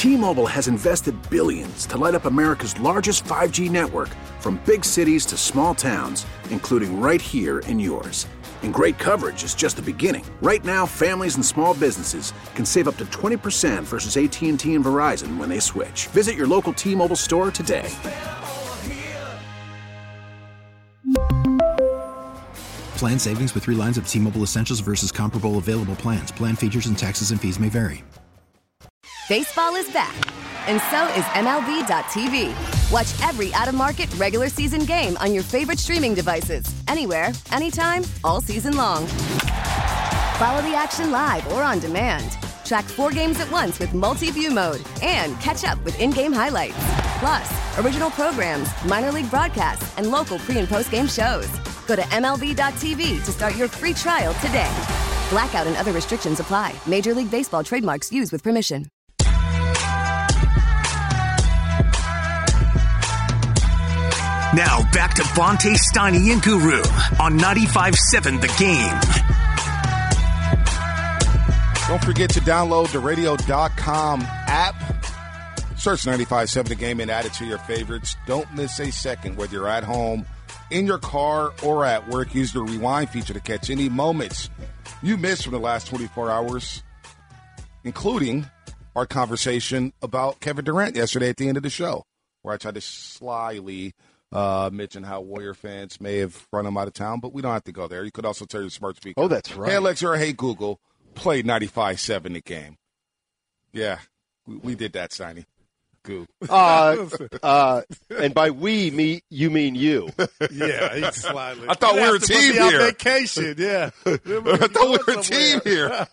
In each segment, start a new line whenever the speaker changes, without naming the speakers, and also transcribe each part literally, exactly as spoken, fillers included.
T-Mobile has invested billions to light up America's largest five G network, from big cities to small towns, including right here in yours. And great coverage is just the beginning. Right now, families and small businesses can save up to twenty percent versus A T and T and Verizon when they switch. Visit your local T-Mobile store today.
Plan savings with three lines of T-Mobile Essentials versus comparable available plans. Plan features and taxes and fees may vary.
Baseball is back, and so is M L B dot T V. Watch every out-of-market regular season game on your favorite streaming devices, anywhere, anytime, all season long. Follow the action live or on demand. Track four games at once with multi-view mode and catch up with in-game highlights. Plus, original programs, minor league broadcasts, and local pre- and post-game shows. Go to M L B dot T V to start your free trial today. Blackout and other restrictions apply. Major League Baseball trademarks used with permission.
Now back to Vontae Steiny and Guru on ninety-five seven The Game.
Don't forget to download the radio dot com app. Search ninety-five seven The Game and add it to your favorites. Don't miss a second, whether you're at home, in your car, or at work. Use the rewind feature to catch any moments you missed from the last twenty-four hours, including our conversation about Kevin Durant yesterday at the end of the show, where I tried to slyly uh, mention how Warrior fans may have run him out of town, but we don't have to go there. You could also tell your smart speaker.
Oh, that's right.
Hey, Alexa, or hey, Google, play ninety-five seven The Game. Yeah, we, we did that, Steiny. Goo.
Uh, uh, and by we, me, you mean you.
Yeah, he's slightly.
I thought we were a team here.
On vacation, yeah.
I thought we were a team here.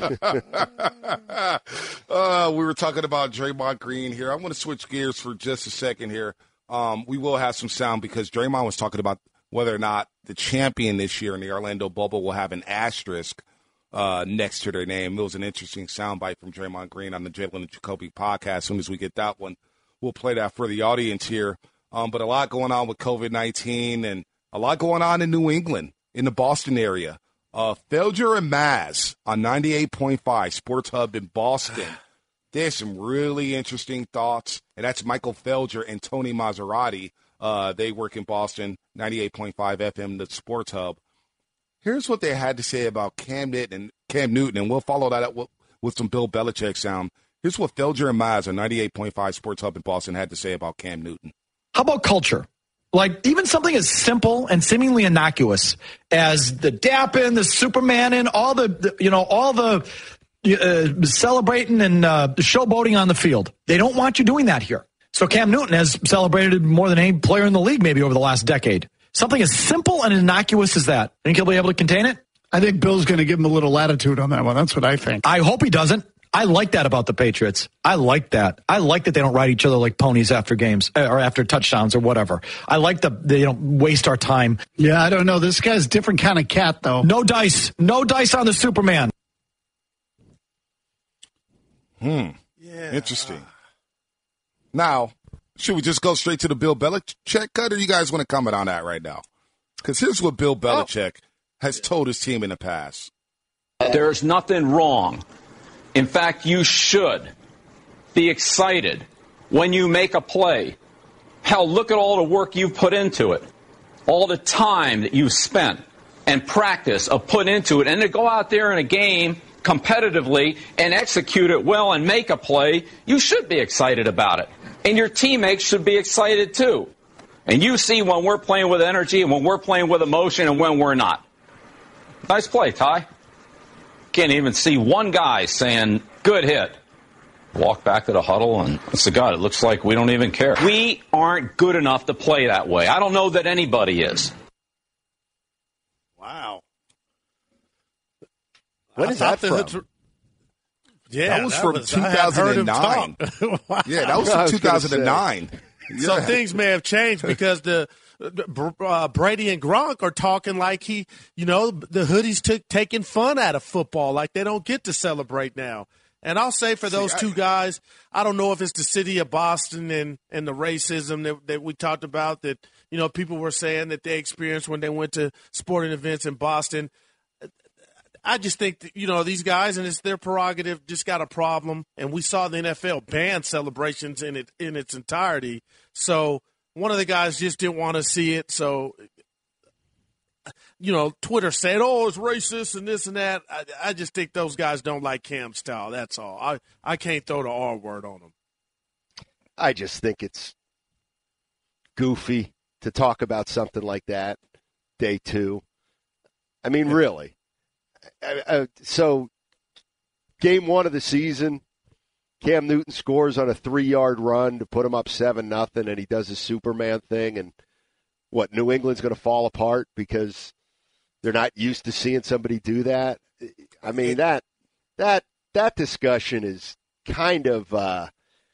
uh, we were talking about Draymond Green here. I want to switch gears for just a second here. Um, we will have some sound because Draymond was talking about whether or not the champion this year in the Orlando bubble will have an asterisk Uh, next to their name. It was an interesting soundbite from Draymond Green on the Jalen and Jacoby podcast. As soon as we get that one, we'll play that for the audience here. Um, but a lot going on with covid nineteen and a lot going on in New England, in the Boston area. Uh, Felger and Maz on ninety-eight point five Sports Hub in Boston. There's some really interesting thoughts, and that's Michael Felger and Tony Maserati. Uh, they work in Boston, ninety-eight point five F M, the Sports Hub. Here's what they had to say about Cam Newton, and Cam Newton, and we'll follow that up with, with some Bill Belichick sound. Here's what Felger and Maz on ninety-eight point five Sports Hub in Boston had to say about Cam Newton.
How about culture? Like, even something as simple and seemingly innocuous as the dapping, the Superman, and all the, the you know, all the uh, celebrating and uh, showboating on the field. They don't want you doing that here. So Cam Newton has celebrated more than any player in the league maybe over the last decade. Something as simple and innocuous as that. Think he'll be able to contain it?
I think Bill's going to give him a little latitude on that one. That's what I think.
I hope he doesn't. I like that about the Patriots. I like that. I like that they don't ride each other like ponies after games or after touchdowns or whatever. I like the they don't waste our time.
Yeah, I don't know. This guy's a different kind of cat, though.
No dice. No dice on the Superman.
Hmm. Yeah. Interesting. Now, should we just go straight to the Bill Belichick cut, or you guys want to comment on that right now? Because here's what Bill Belichick oh. has told his team in the past.
There's nothing wrong. In fact, you should be excited when you make a play. Hell, look at all the work you've put into it, all the time that you've spent and practice of put into it, and to go out there in a game competitively and execute it well and make a play, you should be excited about it. And your teammates should be excited, too. And you see when we're playing with energy and when we're playing with emotion and when we're not. Nice play, Ty. Can't even see one guy saying, good hit. Walk back to the huddle, and honest to God, it looks like we don't even care. We aren't good enough to play that way. I don't know that anybody is.
Wow.
What is that from?
Yeah,
that was
that
from
was,
two thousand nine.
Wow.
Yeah, that was from two thousand nine. Yeah.
So things may have changed because the uh, Brady and Gronk are talking like he, you know, the hoodies took taking fun out of football, like they don't get to celebrate now. And I'll say for those See, two I, guys, I don't know if it's the city of Boston and, and the racism that, that we talked about that, you know, people were saying that they experienced when they went to sporting events in Boston. I just think that, you know, these guys, and it's their prerogative, just got a problem. And we saw the N F L ban celebrations in it in its entirety. So one of the guys just didn't want to see it. So, you know, Twitter said, oh, it's racist and this and that. I, I just think those guys don't like Cam's style. That's all. I, I can't throw the R word on them.
I just think it's goofy to talk about something like that day two. I mean, really. I, I, so, game one of the season, Cam Newton scores on a three-yard run to put him up seven nothing, and he does his Superman thing, and what, New England's going to fall apart because they're not used to seeing somebody do that? I mean, that that that discussion is kind of uh,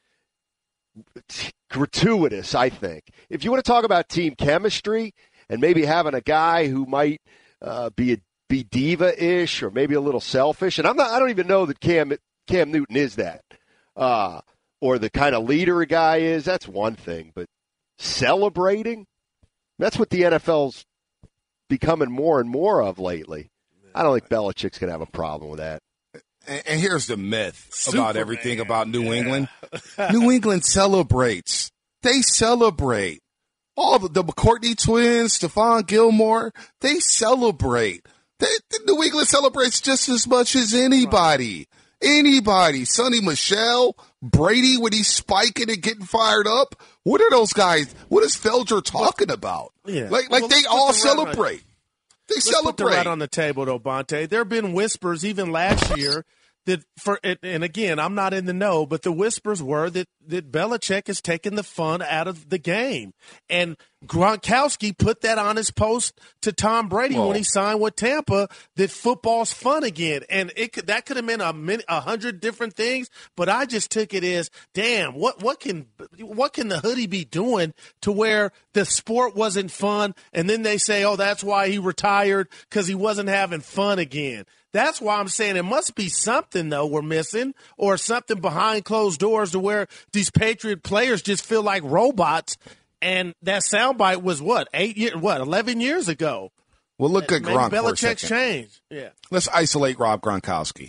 gratuitous, I think. If you want to talk about team chemistry and maybe having a guy who might uh, be a, be diva-ish or maybe a little selfish, and I'm not, I don't even know that Cam Cam Newton is that, uh, or the kind of leader a guy is, that's one thing. But celebrating, that's what the N F L's becoming more and more of lately. I don't think Belichick's going to have a problem with that.
And, and here's the myth
Superman.
about everything about New
Yeah.
England. New England celebrates. They celebrate. All the, the McCourtney twins, Stephon Gilmore, they celebrate. They, the New England celebrates just as much as anybody. Anybody. Sonny Michel, Brady when he's spiking and getting fired up. What are those guys? What is Felger talking about?
Yeah.
Like, like
Well,
they
let's
all
put the right on-
celebrate. They
Let's
celebrate.
put the right on the table, though, Bonte. There have been whispers even last year that, for and again, I'm not in the know, but the whispers were that, that Belichick is taking the fun out of the game. And Gronkowski put that on his post to Tom Brady
Whoa.
when he signed with Tampa, that football's fun again. And it could, that could have meant a, min, a hundred different things, but I just took it as, damn, what, what can what can the hoodie be doing to where the sport wasn't fun, and then they say, oh, that's why he retired, because he wasn't having fun again. That's why I'm saying it must be something, though, we're missing, or something behind closed doors to where these Patriot players just feel like robots. And that soundbite was what, eight years, what, eleven years ago.
Well, look at
Maybe
Gronk for a
Belichick's
second.
changed. Yeah.
Let's isolate Rob Gronkowski.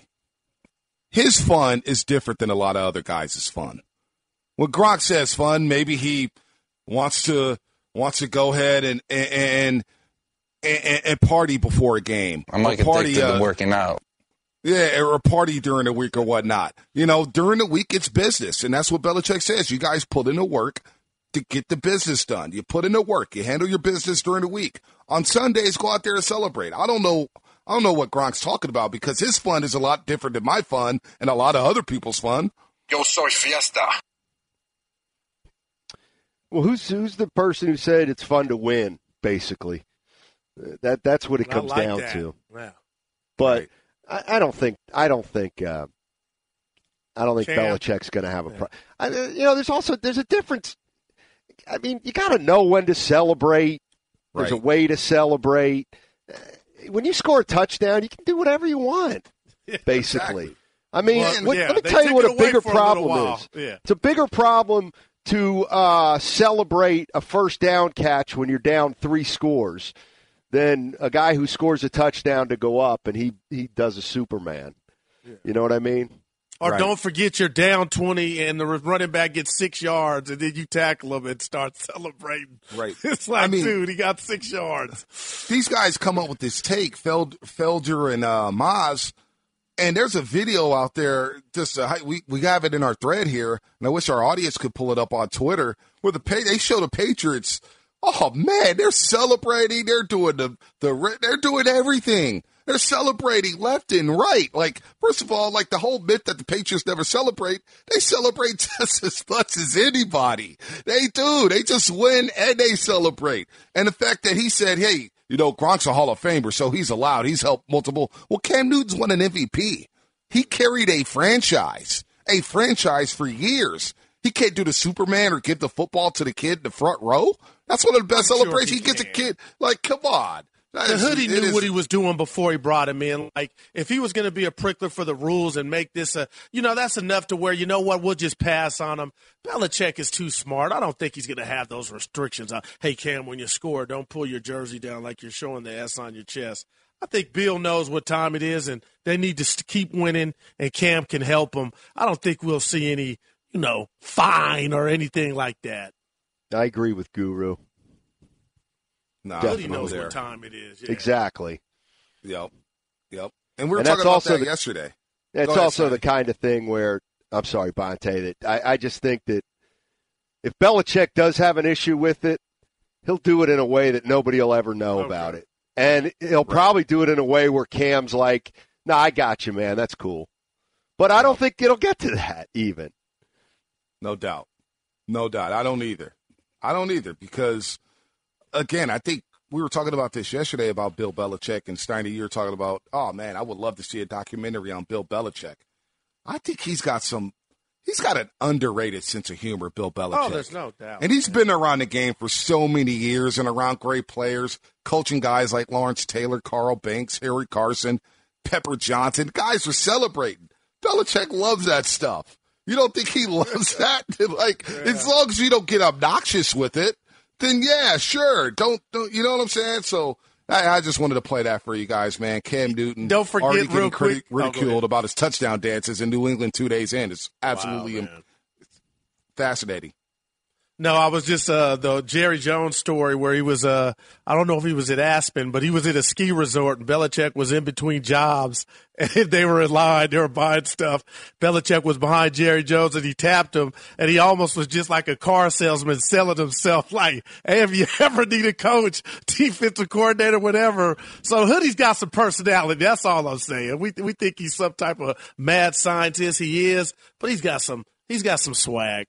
His fun is different than a lot of other guys' fun. When Gronk says fun, maybe he wants to wants to go ahead and and and, and party before a game.
I'm like
Or party,
addicted
uh,
to working out.
Yeah, or a party during the week or whatnot. You know, during the week it's business, and that's what Belichick says. You guys put in the work to get the business done. You put in the work. You handle your business during the week. On Sundays, go out there and celebrate. I don't know. I don't know what Gronk's talking about, because his fun is a lot different than my fun and a lot of other people's fun.
Yo soy fiesta.
Well, who's who's the person who said it's fun to win? Basically, that that's what it
I
comes
like
down
that.
to.
Yeah.
But I, I don't think I don't think uh, I don't think
Cam.
Belichick's going to have a problem. You know, there's also there's a difference. I mean, you got to know when to celebrate. There's a
Right.
way to celebrate. Uh, When you score a touchdown, you can do whatever you want. Basically,
exactly.
I mean,
Well,
what,
yeah,
let me
they
tell you
took
what
it
a
away
bigger
for a little
problem
while.
is.
Yeah.
It's a bigger problem to uh, celebrate a first down catch when you're down three scores than a guy who scores a touchdown to go up and he, he does a Superman. Yeah. You know what I mean?
Or
Right.
don't forget you're down twenty and the running back gets six yards and then you tackle him and start celebrating.
Right.
It's like,
I mean,
dude, he got six yards.
These guys come up with this take, Feld, Felger and uh, Maz, and there's a video out there. Just uh, we we have it in our thread here, and I wish our audience could pull it up on Twitter, where the they show the Patriots. Oh man, they're celebrating. They're doing the the they're doing everything. They're celebrating left and right. Like, first of all, like the whole myth that the Patriots never celebrate, they celebrate just as much as anybody. They do. They just win and they celebrate. And the fact that he said, hey, you know, Gronk's a Hall of Famer, so he's allowed. He's helped multiple. Well, Cam Newton's won an M V P. He carried a franchise, a franchise for years. He can't do the Superman or give the football to the kid in the front row. That's one of the best
I'm sure
celebrations.
he
he gets a
can.
kid. Like, come on. That
The
is-
hoodie
it
knew
is-
what he was doing before he brought him in. Like, if he was going to be a prickler for the rules and make this a, you know, that's enough to where, you know what, we'll just pass on him. Belichick is too smart. I don't think he's going to have those restrictions on, hey, Cam, when you score, don't pull your jersey down like you're showing the S on your chest. I think Bill knows what time it is, and they need to keep winning, and Cam can help them. I don't think we'll see any, you know, fine or anything like that.
I agree with Guru.
Nah,
He knows what time it is. Yeah.
Exactly.
Yep. Yep. And we were
And
talking
that's
about
also
that
the-
yesterday.
It's
ahead,
also
Sonny.
the kind of thing where, I'm sorry, Bonte, that I, I just think that if Belichick does have an issue with it, he'll do it in a way that nobody will ever know
Okay.
about it. And he'll probably do it in a way where Cam's like, no, nah, I got you, man. That's cool. But I don't think it'll get to that even.
No doubt. No doubt. I don't either. I don't either because, again, I think we were talking about this yesterday about Bill Belichick, and Steiny, you were talking about, oh, man, I would love to see a documentary on Bill Belichick. I think he's got some – he's got an underrated sense of humor, Bill Belichick.
Oh, there's no doubt.
And he's been around the game for so many years and around great players, coaching guys like Lawrence Taylor, Carl Banks, Harry Carson, Pepper Johnson. Guys are celebrating. Belichick loves that stuff. You don't think he loves that? Like, yeah. As long as you don't get obnoxious with it, then yeah, sure. Don't, don't you know what I'm saying? So I, I just wanted to play that for you guys, man. Cam Newton,
don't forget,
already getting
real quick,
criti- ridiculed oh, about his touchdown dances in New England two days in. It's absolutely
wow,
fascinating.
No, I was just uh, the Jerry Jones story where he was, uh, I don't know if he was at Aspen, but he was at a ski resort, and Belichick was in between jobs, and they were in line, they were buying stuff. Belichick was behind Jerry Jones, and he tapped him, and he almost was just like a car salesman selling himself, like, hey, if you ever need a coach, defensive coordinator, whatever. So Hoodie's got some personality, that's all I'm saying. We we think he's some type of mad scientist, he is, but he's got some, he's got some swag.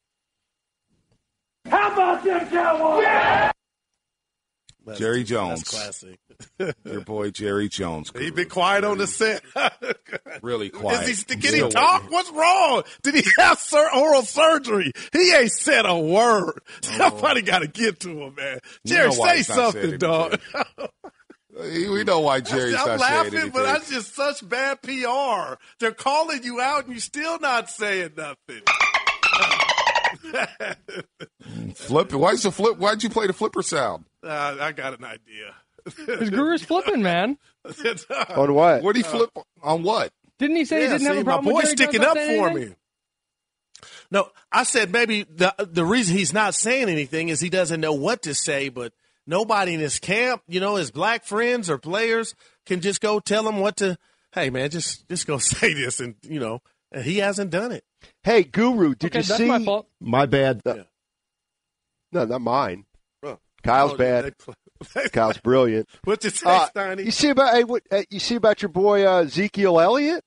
How about them Cowboys? Yeah!
Jerry Jones.
That's classic.
Your boy Jerry Jones.
He's been quiet on the set.
Really quiet.
Is he, can he talk? What's wrong? Did he have sur- oral surgery? He ain't said a word. Oh. Somebody got to get to him, man. Jerry, you know say something, dog.
We know why Jerry's
I'm
not
laughing,
saying anything.
But that's just such bad P R. They're calling you out, and you're still not saying nothing.
Flip. Why's the flip? Why'd you play the flipper sound?
Uh, I got an idea.
His Guru's flipping, man.
On what?
What did he flip on? What?
Didn't he say
yeah,
he didn't
see,
have a problem
my boy's
with Jerry
sticking
Jones
up
not saying
for
anything?
me. No, I said maybe the the reason he's not saying anything is he doesn't know what to say, but nobody in his camp, you know, his black friends or players can just go tell him what to, hey, man, just just go say this, and, you know, and he hasn't done it.
Hey, Guru, did
okay,
you
that's
see?
My, fault.
my bad.
No,
Yeah.
no, not mine.
Oh.
Kyle's
Oh,
bad.
they-
Kyle's brilliant.
What's it say,
Uh,
Steiny?
you see about hey, what, uh, you see about your boy uh, Ezekiel Elliott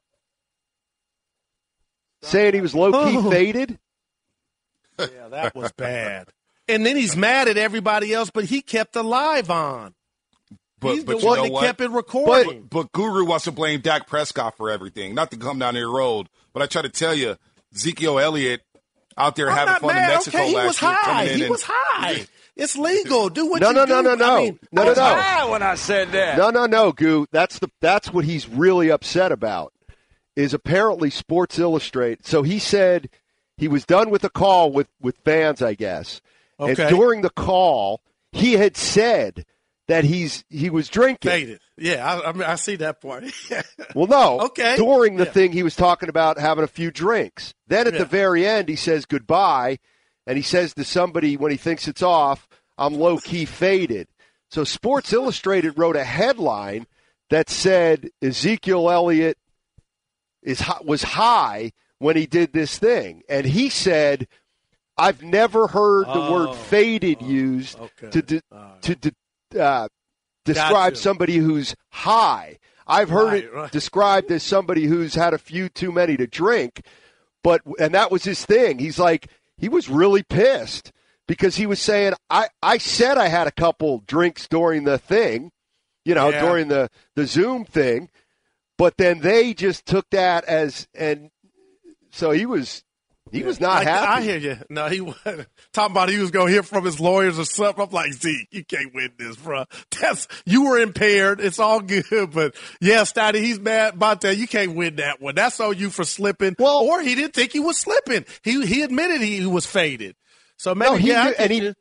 saying he was low key
Oh.
faded.
Yeah, that was bad. And then he's mad at everybody else, but he kept the live on.
But,
He's
but
the
you
one
know
that
what?
kept it recording.
But, but Guru wants to blame Dak Prescott for everything. Not to come down your road, but I try to tell you, Ezekiel Elliott out there
I'm
having
not
fun
mad.
in Mexico
okay, he
last
was
year.
high.
coming in
He
and,
was high. It's legal. Do what
No,
you
no,
do.
no, no, no,
I mean,
no,
I
no,
was
no.
high
when I said that.
No, no, no, Goo. That's the that's what he's really upset about. Is apparently Sports Illustrated. So he said he was done with the call with, with fans, I guess.
Okay.
And during the call, he had said that he's he was drinking.
Faded. Yeah, I, I, mean, I see that part.
Well, no.
Okay.
During the
Yeah.
thing, he was talking about having a few drinks. Then at
Yeah.
the very end, he says goodbye, and he says to somebody when he thinks it's off, I'm low-key faded. So Sports Illustrated wrote a headline that said Ezekiel Elliott is was high when he did this thing. And he said, I've never heard the
Oh,
word faded
oh,
used
okay.
to de-
All right.
to de- uh, describe
Gotcha.
somebody who's high. I've heard
Right,
it
right.
described as somebody who's had a few too many to drink, but and that was his thing. He's like, he was really pissed because he was saying, I, I said I had a couple drinks during the thing, you know,
Yeah.
during the, the Zoom thing, but then they just took that as, and so he was, he was not
I,
happy.
I hear you. No, he wasn't. Talking about he was going to hear from his lawyers or something. I'm like, Zeke, you can't win this, bro. That's, you were impaired. It's all good. But, yeah, Steiny, he's mad about that. You can't win that one. That's on you for slipping.
Well-
or he didn't think he was slipping. He he admitted he, he was faded. So maybe,
No, he
yeah,
knew-
I
and
get
he
you.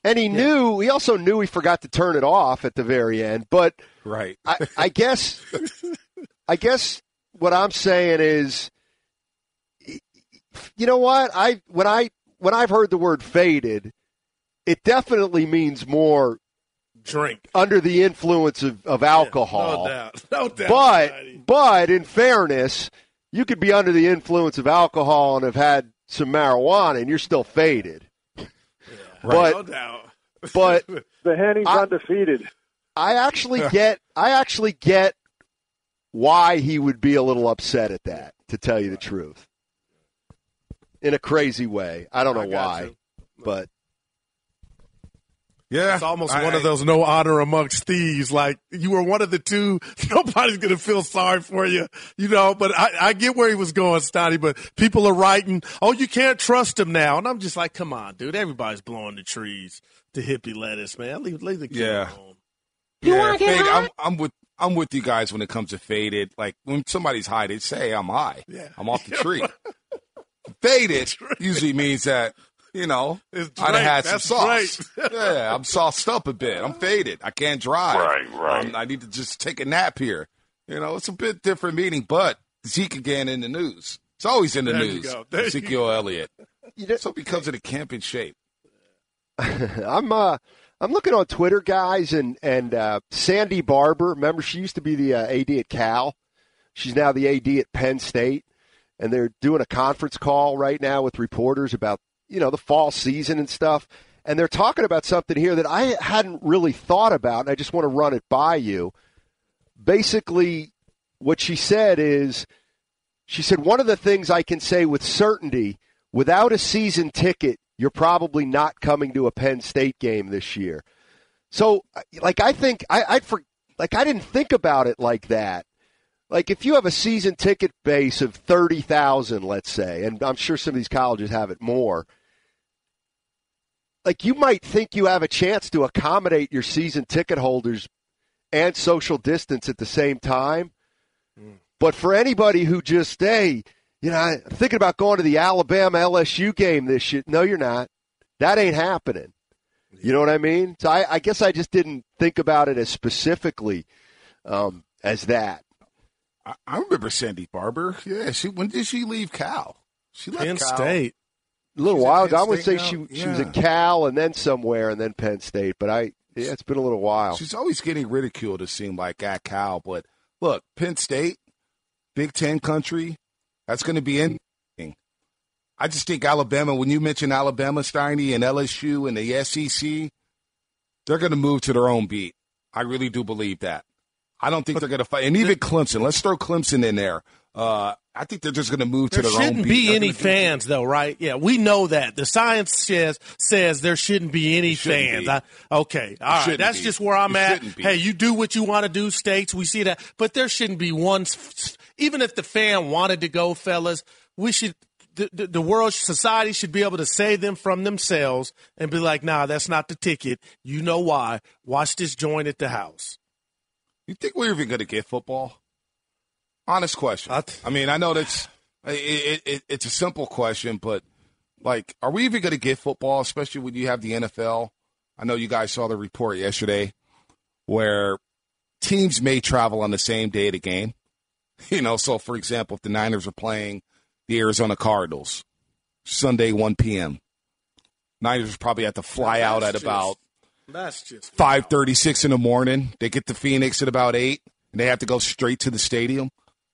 And he yeah. knew, he also knew he forgot to turn it off at the very end. But
right.
I, I guess, I guess what I'm saying is, you know what? I when I when I've heard the word faded, it definitely means more
drink
under the influence of, of alcohol.
Yeah, no doubt. No doubt.
But
Scotty.
but in fairness, you could be under the influence of alcohol and have had some marijuana, and you're still faded.
Yeah,
but,
no doubt.
But
the Henny's
I,
undefeated.
I actually get. I actually get why he would be a little upset at that. To tell you the truth, in a crazy way. I don't know I why, you. but.
Yeah, it's almost I, one of those no honor amongst thieves. Like, you were one of the two. Nobody's going to feel sorry for you, you know. But I, I get where he was going, Stoney. But people are writing, oh, you can't trust him now. And I'm just like, come on, dude. Everybody's blowing the trees to hippie lettuce, man. Leave, leave the kid
yeah.
alone.
You yeah, want to get high? I'm, I'm with I'm with you guys when it comes to faded. Like, when somebody's high, they say, I'm high.
Yeah.
I'm off the tree. Faded usually means that, you know, I'd have had some sauce. Yeah, I'm sauced up a bit. I'm faded. I can't drive.
Right, right.
Um, I need to just take a nap here. You know, it's a bit different meaning, but Zeke again in the news. It's always in the
there
news. Ezekiel Elliott. You know, so because of the camp in shape.
I'm uh, I'm looking on Twitter, guys, and and uh, Sandy Barber. Remember, she used to be the uh, A D at Cal. She's now the A D at Penn State, and they're doing a conference call right now with reporters about, you know, the fall season and stuff. And they're talking about something here that I hadn't really thought about, and I just want to run it by you. Basically, what she said is, she said, one of the things I can say with certainty, without a season ticket, you're probably not coming to a Penn State game this year. So, like, I think, I, I'd for, like, I didn't think about it like that. Like, if you have a season ticket base of thirty thousand, let's say, and I'm sure some of these colleges have it more, like, you might think you have a chance to accommodate your season ticket holders and social distance at the same time. Mm. But for anybody who just, hey, you know, I'm thinking about going to the Alabama L S U game this year. No, you're not. That ain't happening. You know what I mean? So I, I guess I just didn't think about it as specifically um, as that.
I remember Sandy Barber. Yeah, she. When did she leave Cal? She left
Penn
Cal.
State.
A little
She's
while ago. I would say
now?
she
yeah.
she was at Cal and then somewhere and then Penn State. But I, yeah, it's been a little while.
She's always getting ridiculed, it seemed like, at Cal. But look, Penn State, Big Ten country, that's going to be interesting. I just think Alabama, when you mention Alabama, Steiny, and L S U and the S E C, they're going to move to their own beat. I really do believe that. I don't think they're going to fight. And even Clemson, let's throw Clemson in there. Uh, I think they're just going to move to
there
their own beat.
There shouldn't be any fans, though, right? Yeah, we know that. The science says says there shouldn't be any fans.
Be.
I, okay, all right. That's
be.
just where I'm
it
at. Hey, you do what you want to do, states. We see that. But there shouldn't be one. Even if the fan wanted to go, fellas, we should the, the, the world, society should be able to save them from themselves and be like, nah, that's not the ticket. You know why. Watch this joint at the house.
You think we're even going to get football? Honest question. I mean, I know that's it, it, it's a simple question, but, like, are we even going to get football, especially when you have the N F L? I know you guys saw the report yesterday where teams may travel on the same day of the game. You know, so, for example, if the Niners are playing the Arizona Cardinals Sunday, one p.m., Niners probably have to fly out at
just,
about
that's just
five thirty-six in the morning. They get to Phoenix at about eight, and they have to go straight to the stadium.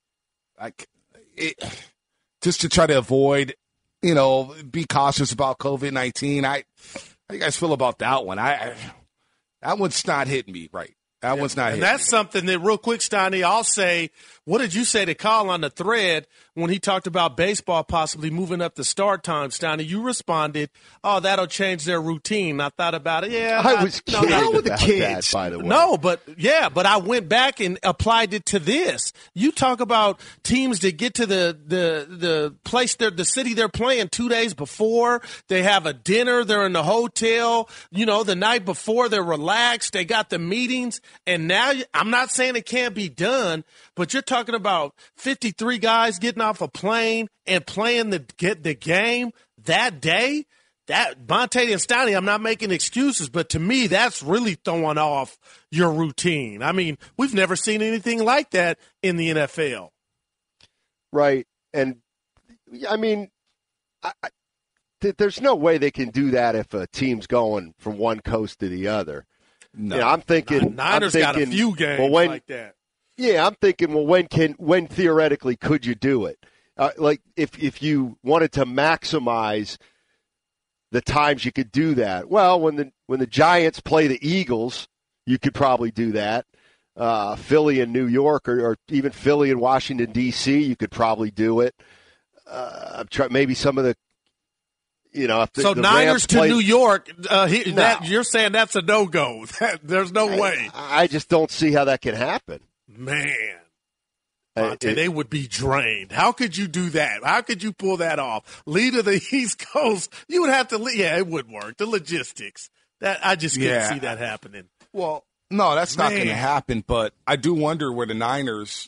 Like, it, just to try to avoid, you know, be cautious about COVID nineteen. I, how you guys feel about that one? I, I that one's not hitting me right. That yeah, one's not
and
hitting
that's
me.
something that, real quick, Steiny, I'll say, what did you say to Kyle on the thread when he talked about baseball possibly moving up the start time, Steiny? You responded, oh, that'll change their routine. I thought about it. Yeah.
I was
no,
kidding
no,
with the
about
kids, that, by the way.
No, but, yeah, but I went back and applied it to this. You talk about teams that get to the, the, the place, they're, the city they're playing two days before. They have a dinner. They're in the hotel. You know, the night before, they're relaxed. They got the meetings. And now, I'm not saying it can't be done, but you're talking about fifty-three guys getting off a plane and playing the get the game that day. that Bonte and Stoney, I'm not making excuses, but to me, that's really throwing off your routine. I mean, we've never seen anything like that in the N F L.
Right. And, I mean, I, I, th- there's no way they can do that if a team's going from one coast to the other. No. You know, I'm thinking.
Niners
I'm thinking,
got a few games
well, when,
like that.
Yeah, I'm thinking, well, when can, when theoretically could you do it? Uh, like, if if you wanted to maximize the times you could do that, well, when the when the Giants play the Eagles, you could probably do that. Uh, Philly and New York, or, or even Philly and Washington D C, you could probably do it. Uh, I'm trying maybe some of the, you know, if the,
so
the
Niners
Rams
to
play,
New York. Uh, he,
no.
that, you're saying that's a no go. There's no
I,
way.
I just don't see how that can happen.
Man.
Uh, it,
they would be drained. How could you do that? How could you pull that off? Lead to the East Coast, you would have to. Yeah, it would work. The logistics. That I just couldn't
yeah.
see that happening.
Well, no, that's
Man.
not going to happen. But I do wonder where the Niners,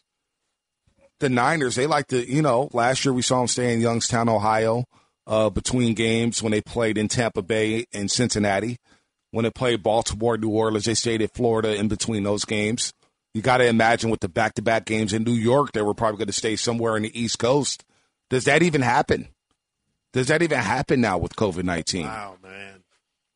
the Niners, they like to. You know, last year we saw them stay in Youngstown, Ohio, uh, between games when they played in Tampa Bay and Cincinnati. When they played Baltimore, New Orleans, they stayed in Florida in between those games. You got to imagine with the back-to-back games in New York, they were probably going to stay somewhere in the East Coast. Does that even happen? Does that even happen now with COVID nineteen?
Wow, man.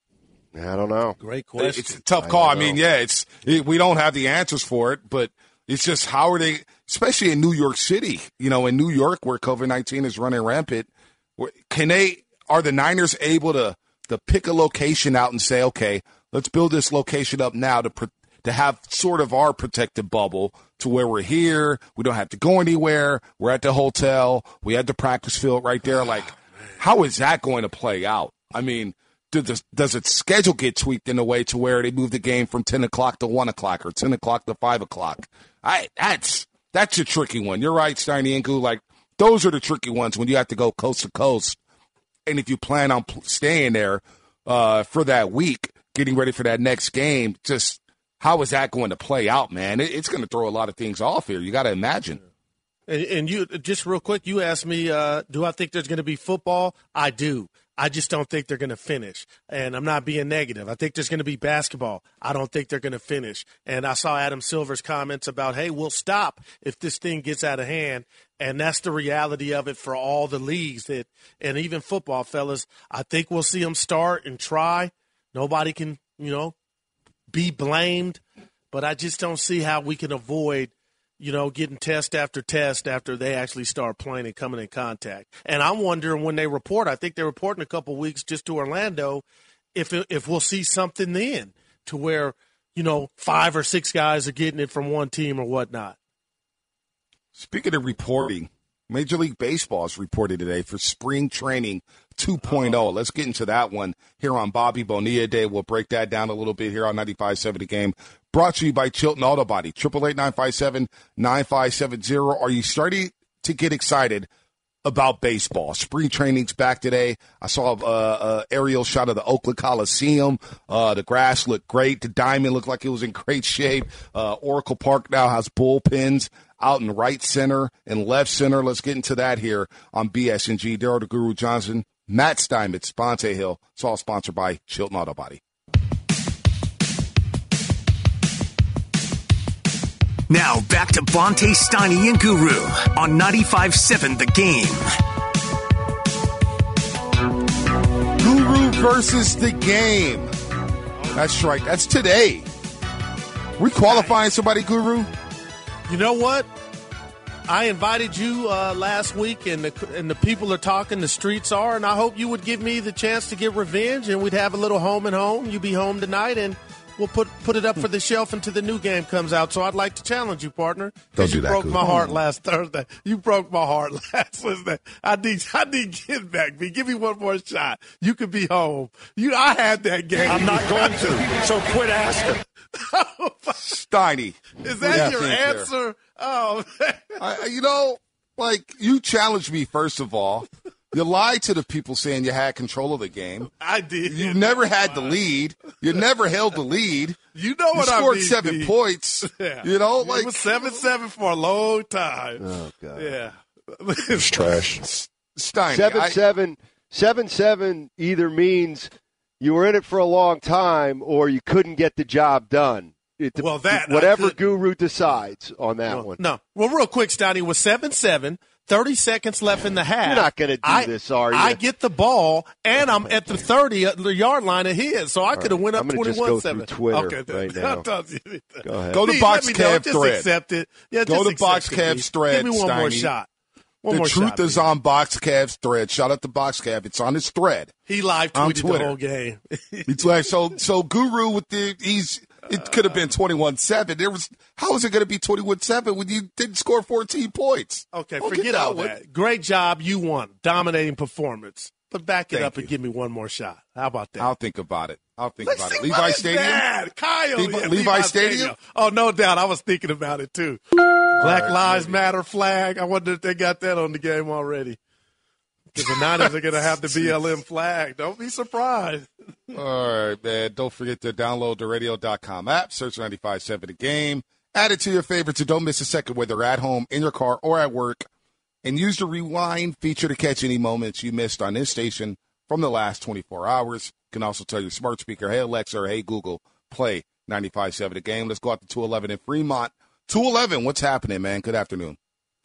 I don't know.
Great question.
It's a tough call. I, I mean, yeah, it's it, we don't have the answers for it, but it's just how are they, especially in New York City, you know, in New York where COVID nineteen is running rampant, can they, are the Niners able to, to pick a location out and say, okay, let's build this location up now to protect, to have sort of our protected bubble to where we're here. We don't have to go anywhere. We're at the hotel. We had the practice field right there. Like, how is that going to play out? I mean, does, the, does its schedule get tweaked in a way to where they move the game from ten o'clock to one o'clock or ten o'clock to five o'clock? I, that's, that's a tricky one. You're right, Steiny Inku. Like, those are the tricky ones when you have to go coast to coast. And if you plan on staying there uh, for that week, getting ready for that next game, just – how is that going to play out, man? It's going to throw a lot of things off here. You got to imagine.
And, and you, just real quick, you asked me, uh, do I think there's going to be football? I do. I just don't think they're going to finish. And I'm not being negative. I think there's going to be basketball. I don't think they're going to finish. And I saw Adam Silver's comments about, hey, we'll stop if this thing gets out of hand. And that's the reality of it for all the leagues, that, and even football, fellas. I think we'll see them start and try. Nobody can, you know, be blamed, but I just don't see how we can avoid, you know, getting test after test after they actually start playing and coming in contact. And I'm wondering when they report, I think they report in a couple of weeks just to Orlando, if if we'll see something then to where, you know, five or six guys are getting it from one team or whatnot.
Speaking of reporting, Major League Baseball is reported today for spring training two point oh. Let's get into that one here on Bobby Bonilla Day. We'll break that down a little bit here on ninety-five point seven The Game. Brought to you by Chilton Auto Body. eight eight eight, nine five seven, nine five seven zero. Are you starting to get excited about baseball? Spring training's back today. I saw an uh, aerial shot of the Oakland Coliseum. Uh, the grass looked great. The diamond looked like it was in great shape. Uh, Oracle Park now has bullpens out in right center and left center. Let's get into that here on B S N G. Daryl the Guru Johnson, Matt Steinmetz, Bonte Hill. It's all sponsored by Chilton Auto Body.
Now back to Bonte, Steiny, and Guru on ninety-five point seven The Game.
Guru versus The Game. That's right. That's today. We qualifying somebody, Guru?
You know what? I invited you uh, last week, and the, and the people are talking, the streets are, and I hope you would give me the chance to get revenge, and we'd have a little home and home. You be home tonight, and we'll put put it up for the shelf until the new game comes out. So I'd like to challenge you, partner.
Don't do
you
that.
broke
Guru.
my heart last Thursday. You broke my heart last Wednesday. I need I need get back. Me, give me one more shot. You could be home. You, I had that game.
I'm not going to. So quit asking.
Steiny.
Is that your answer? There. Oh, man.
I, you know, like, you challenged me, first of all. You lied to the people saying you had control of the game.
I did.
You never had the lead. You never held the lead.
You know what
you
I
scored
mean,
seven
B.
points.
Yeah.
You know,
it
like
was seven seven for a long time.
Oh God.
Yeah.
It's trash.
Steiny.
Seven
I,
seven. seven seven either means you were in it for a long time or you couldn't get the job done. It,
well, that
whatever Guru decides on that
no,
one.
No. Well, real quick, Stoney, with seven seven, thirty seconds left in the half.
You're not going to do
I,
this, are you?
I get the ball, and I'm at the thirty-yard line of his, so I could have went up twenty-one seven.
Twitter
okay,
right now. Go ahead.
Go to
Please,
Box Cab
Just
thread.
accept it. Yeah,
Go
just
to Box
Cab
Cab's thread,
Give me one
Steiny.
more shot. One
the
more
truth
shot,
is
please.
on Box Cav's thread. Shout out to Box Cav. It's on his thread.
He live
on
tweeted
Twitter.
the whole game.
It's like so. So Guru with the he's. It could have been twenty-one seven. There was how is it going to be twenty-one seven when you didn't score fourteen points?
Okay,
Don't
forget
that
all
one.
that. Great job, you won, dominating performance. But back it
Thank
up
you.
and give me one more shot. How about that?
I'll think about it. I'll think
Let's
about
see,
it.
what
Levi
is
Stadium.
that? Kyle,
Levi,
yeah,
Levi Stadium?
Oh, no doubt. I was thinking about it too. Black
right,
Lives
maybe.
Matter flag. I wonder if they got that on the game already. Because the Niners are going to have the B L M flag. Don't be surprised.
All right, man. Don't forget to download the radio dot com app. Search ninety-five point seven The Game. Add it to your favorites and don't miss a second, whether at home, in your car, or at work. And use the rewind feature to catch any moments you missed on this station from the last twenty-four hours. You can also tell your smart speaker, hey, Alexa, or hey, Google, play ninety-five point seven The Game. Let's go out to two eleven in Fremont. two eleven, what's happening, man? Good afternoon.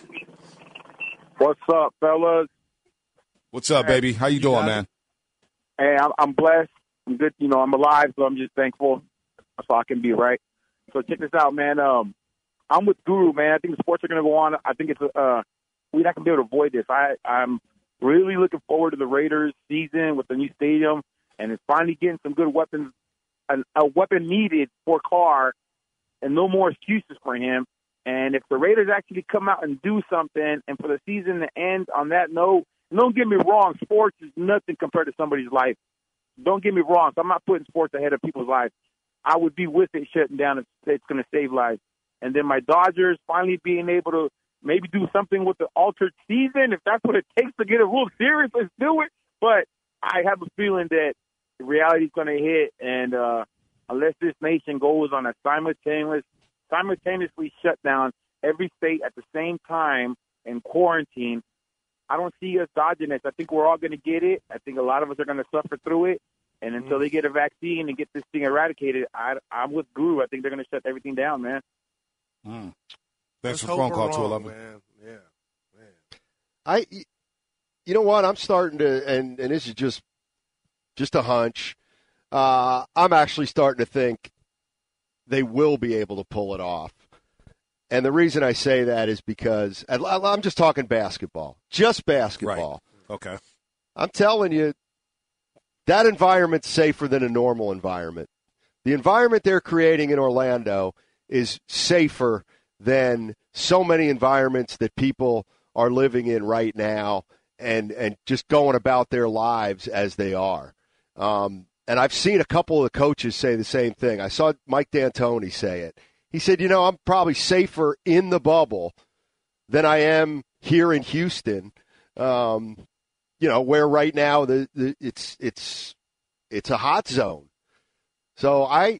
What's up, fellas?
What's up,
Hey,
baby? How you doing, man?
Hey, I'm, I'm blessed. I'm good. You know, I'm alive, so I'm just thankful. So I can be right. So check this out, man. Um, I'm with Guru, man. I think the sports are going to go on. I think it's uh, we're not going to be able to avoid this. I, I'm really looking forward to the Raiders season with the new stadium, and it's finally getting some good weapons, an, a weapon needed for Carr, and no more excuses for him. And if the Raiders actually come out and do something, and for the season to end on that note, don't get me wrong, sports is nothing compared to somebody's life. Don't get me wrong. So I'm not putting sports ahead of people's lives. I would be with it shutting down if it's going to save lives. And then my Dodgers finally being able to maybe do something with the altered season. If that's what it takes to get a World Series, let's do it. But I have a feeling that reality is going to hit. And uh, unless this nation goes on a simultaneous, simultaneously shut down every state at the same time and quarantine, I don't see us dodging this. I think we're all going to get it. I think a lot of us are going to suffer through it. And until they get a vaccine and get this thing eradicated, I, I'm with Guru. I think they're going to shut everything down, man.
Mm.
Let's
Thanks for the
hope
phone
we're
call,
wrong,
two eleven.
man. Yeah, man.
I, you know what? I'm starting to, and, and this is just just a hunch. Uh, I'm actually starting to think they will be able to pull it off. And the reason I say that is because and I'm just talking basketball, just basketball.
Right. Okay.
I'm telling you, that environment's safer than a normal environment. The environment they're creating in Orlando is safer than so many environments that people are living in right now and, and just going about their lives as they are. Um, and I've seen a couple of the coaches say the same thing. I saw Mike D'Antoni say it. He said, you know, I'm probably safer in the bubble than I am here in Houston, um, you know, where right now the, the it's it's it's a hot zone. So I,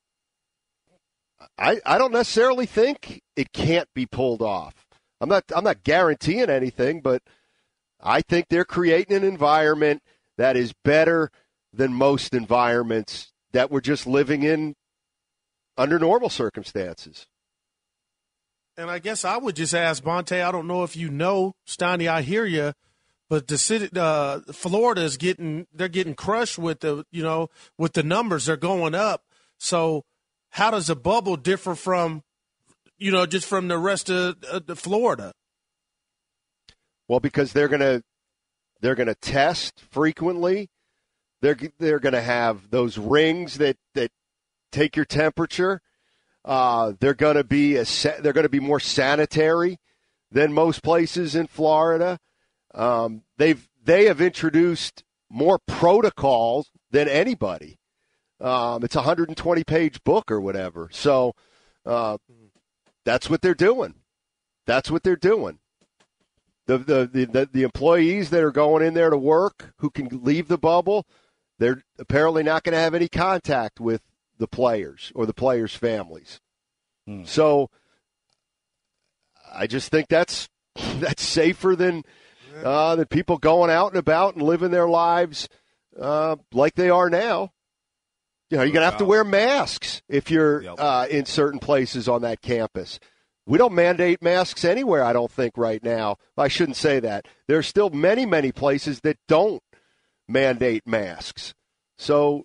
I I don't necessarily think it can't be pulled off. I'm not I'm not guaranteeing anything, but I think they're creating an environment that is better than most environments that we're just living in under normal circumstances.
And I guess I would just ask Bonte, I don't know if you know, Steiny, I hear you, but the city, uh, Florida is getting, they're getting crushed with the, you know, with the numbers. They're going up. So how does a bubble differ from, you know, just from the rest of uh, the Florida?
Well, because they're going to, they're going to test frequently. They're, they're going to have those rings that, that take your temperature. Uh, they're going to be a, they're going to be more sanitary than most places in Florida. Um, they've they have introduced more protocols than anybody. Um, it's a one hundred twenty page book or whatever. So uh, that's what they're doing. That's what they're doing. The, the the the the employees that are going in there to work who can leave the bubble, they're apparently not going to have any contact with the players or the players' families. Hmm. So I just think that's that's safer than uh, than people going out and about and living their lives uh, like they are now. You know, you're going to have to wear masks if you're uh, in certain places on that campus. We don't mandate masks anywhere, I don't think, right now. I shouldn't say that. There are still many, many places that don't mandate masks. So,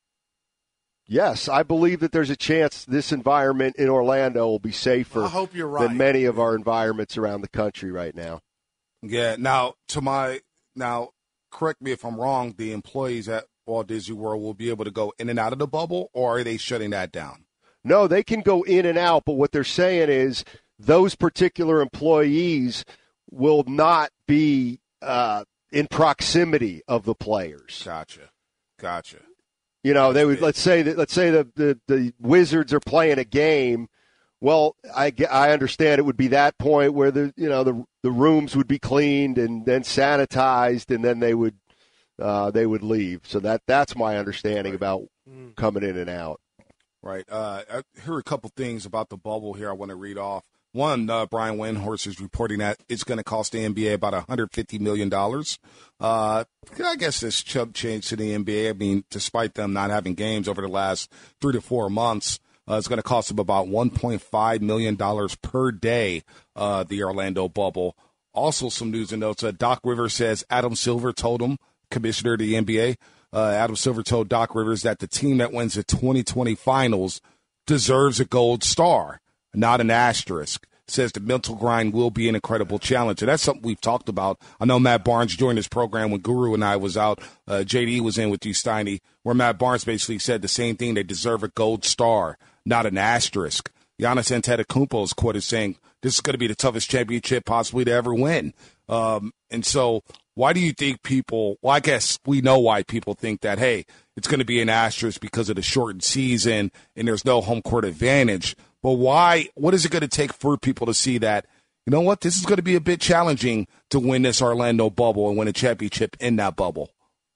yes, I believe that there's a chance this environment in Orlando will be safer
I hope you're right.
than many of our environments around the country right now.
Yeah. Now, to my now, correct me if I'm wrong. The employees at Walt Disney World will be able to go in and out of the bubble, or are they shutting that down?
No, they can go in and out, but what they're saying is those particular employees will not be uh, in proximity of the players.
Gotcha. Gotcha.
You know, they would let's say that let's say the, the, the Wizards are playing a game. Well, I, I understand it would be that point where the you know the the rooms would be cleaned and then sanitized, and then they would uh, they would leave. So that that's my understanding
right.
about mm. coming in and out.
Right. Uh, I hear a couple things about the bubble here I want to read off. One, uh, Brian Windhorst is reporting that it's going to cost the N B A about one hundred fifty million dollars. Uh, I guess this chump change to the N B A. I mean, despite them not having games over the last three to four months, uh, it's going to cost them about one point five million dollars per day, uh, the Orlando bubble. Also, some news and notes. Uh, Doc Rivers says Adam Silver told him, commissioner of the N B A, Uh, Adam Silver told Doc Rivers that the team that wins the twenty twenty finals deserves a gold star, not an asterisk. Says the mental grind will be an incredible challenge. And that's something we've talked about. I know Matt Barnes joined this program when Guru and I was out. Uh, J D was in with you, Steiny, where Matt Barnes basically said the same thing. They deserve a gold star, not an asterisk. Giannis Antetokounmpo is quoted saying, this is going to be the toughest championship possibly to ever win. Um, and so why do you think people – well, I guess we know why people think that, hey, it's going to be an asterisk because of the shortened season and there's no home court advantage. But why – what is it going to take for people to see that, you know what, this is going to be a bit challenging to win this Orlando bubble and win a championship in that bubble?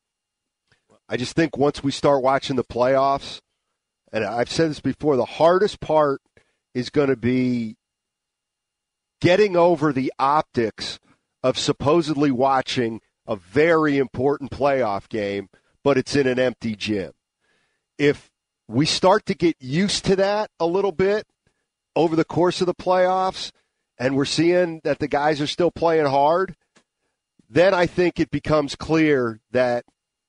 I just think once we start watching the playoffs, and I've said this before, the hardest part is going to be getting over the optics of supposedly watching a very important playoff game, but it's in an empty gym. If we start to get used to that a little bit over the course of the playoffs, and we're seeing that the guys are still playing hard, then I think it becomes clear that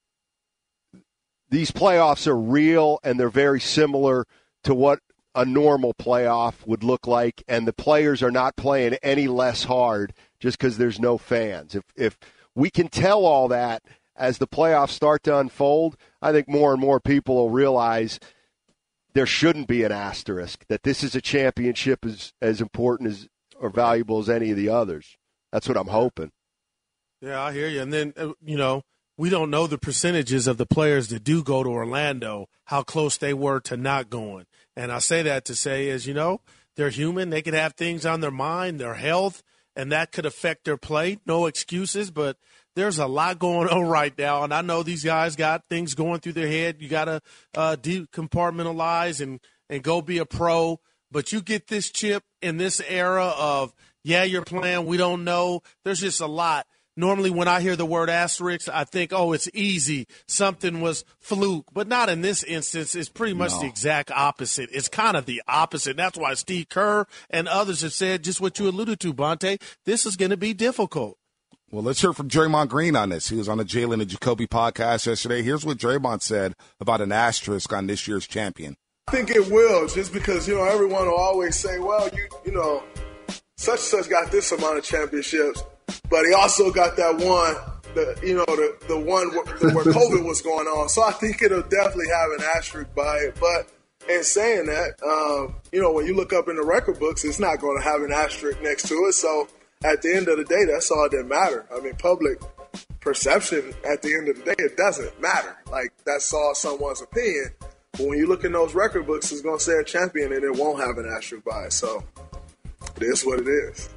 these playoffs are real and they're very similar to what a normal playoff would look like, and the players are not playing any less hard just because there's no fans. If if we can tell all that as the playoffs start to unfold, I think more and more people will realize there shouldn't be an asterisk, that this is a championship as, as important as or valuable as any of the others. That's what I'm hoping.
Yeah, I hear you. And then, you know, we don't know the percentages of the players that do go to Orlando, how close they were to not going. And I say that to say is, you know, they're human. They could have things on their mind, their health, and that could affect their play. No excuses, but there's a lot going on right now. And I know these guys got things going through their head. You got to uh, decompartmentalize and, and go be a pro. But you get this chip in this era of, yeah, you're playing, we don't know. There's just a lot. Normally when I hear the word asterisk, I think, oh, it's easy. Something was fluke. But not in this instance. It's pretty much no. the exact opposite. It's kind of the opposite. That's why Steve Kerr and others have said just what you alluded to, Bonte. This is going to be difficult.
Well, let's hear from Draymond Green on this. He was on the Jalen and Jacoby podcast yesterday. Here's what Draymond said about an asterisk on this year's champion.
I think it will, just because, you know, everyone will always say, well, you you know, such and such got this amount of championships, but he also got that one, the you know, the, the one where, where COVID was going on. So I think it'll definitely have an asterisk by it. But in saying that, um, you know, when you look up in the record books, it's not going to have an asterisk next to it. So at the end of the day, that's all that matters. I mean, public perception, at the end of the day, it doesn't matter. Like, that's all someone's opinion. But when you look in those record books, it's going to say a champion, and it won't have an asterisk by it. So it is what it is.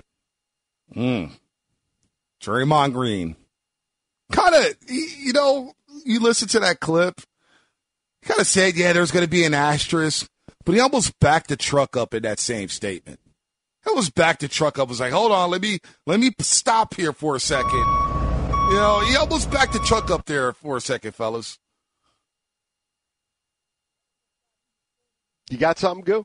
Mm. Draymond Green. Kind of, you know, you listen to that clip, he kind of said, yeah, there's going to be an asterisk, but he almost backed the truck up in that same statement. It was back to truck up. I was like, hold on, let me let me stop here for a second. You know, he almost backed the truck up there for a second, fellas.
You got something, Goo?